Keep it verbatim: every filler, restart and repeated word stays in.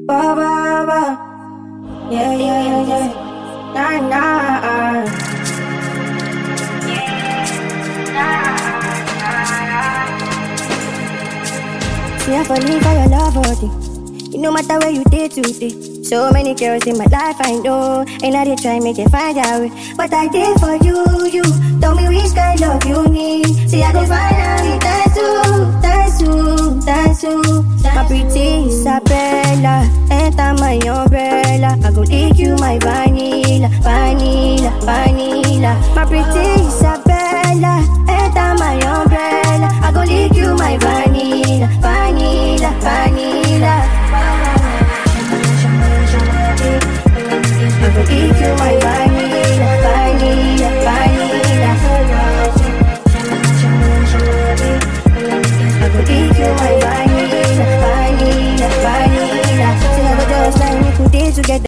Ba ba ba. Yeah, yeah, yeah, yeah. Nah, nah. See, I fall in for your love, all day. It no matter where you did today. So many girls in my life I know, and I did try make it find out way. But I did for you, you tell me which kind of you need. See, I go find out it, that's you, that's you, that's you. My pretty Isabella, enter my umbrella. I go leak you my vanilla, vanilla, vanilla. My pretty Isabella, enter my umbrella. I go leak you my vanilla, vanilla, vanilla. I go give you my vanilla, vanilla, vanilla. I go give you my vanilla, vanilla, vanilla. Till I go just like me, put it together.